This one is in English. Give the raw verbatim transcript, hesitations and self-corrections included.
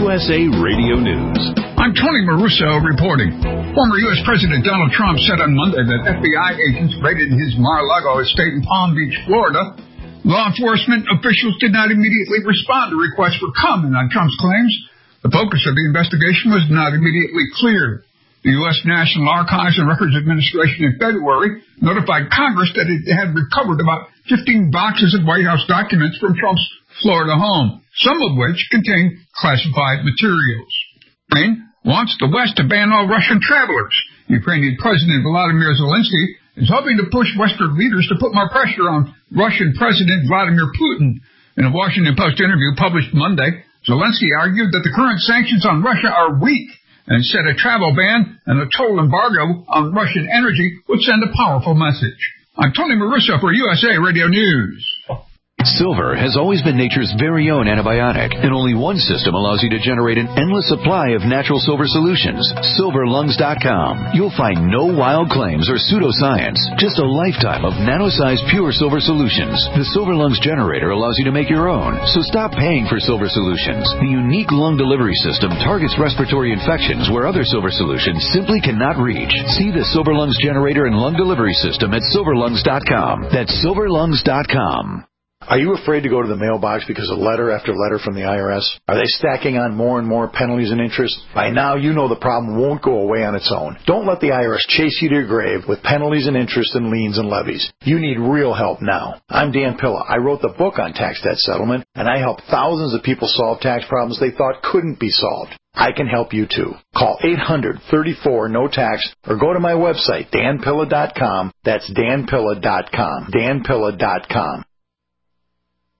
U S A Radio News. I'm Tony Maruso reporting. Former U S President Donald Trump said on Monday that F B I agents raided his Mar-a-Lago estate in Palm Beach, Florida. Law enforcement officials did not immediately respond to requests for comment on Trump's claims. The focus of the investigation was not immediately clear. The U S National Archives and Records Administration in February notified Congress that it had recovered about fifteen boxes of White House documents from Trump's Florida home, some of which contain classified materials. Ukraine wants the West to ban all Russian travelers. Ukrainian President Volodymyr Zelensky is hoping to push Western leaders to put more pressure on Russian President Vladimir Putin. In a Washington Post interview published Monday, Zelensky argued that the current sanctions on Russia are weak and said a travel ban and a total embargo on Russian energy would send a powerful message. I'm Tony Maruso for U S A Radio News. Silver has always been nature's very own antibiotic, and only one system allows you to generate an endless supply of natural silver solutions. silver lungs dot com. You'll find no wild claims or pseudoscience, just a lifetime of nano-sized pure silver solutions. The Silver Lungs generator allows you to make your own, so stop paying for silver solutions. The unique lung delivery system targets respiratory infections where other silver solutions simply cannot reach. See the Silver Lungs generator and lung delivery system at silver lungs dot com. That's silver lungs dot com. Are you afraid to go to the mailbox because of letter after letter from the I R S? Are they stacking on more and more penalties and interest? By now, you know the problem won't go away on its own. Don't let the I R S chase you to your grave with penalties and interest and liens and levies. You need real help now. I'm Dan Pilla. I wrote the book on tax debt settlement, and I help thousands of people solve tax problems they thought couldn't be solved. I can help you too. Call eight hundred, thirty-four, no tax or go to my website, dan pilla dot com. That's dan pilla dot com. dan pilla dot com.